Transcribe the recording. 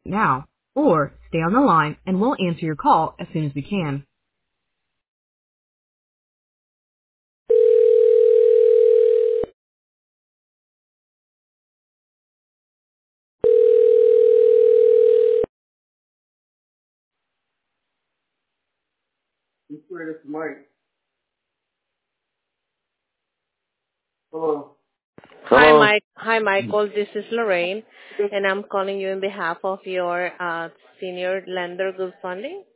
now, or stay on the line and we'll answer your call as soon as we can. This is Mike. Hello. Hello. Hi, Michael. This is Lorraine, and I'm calling you on behalf of your senior lender group funding.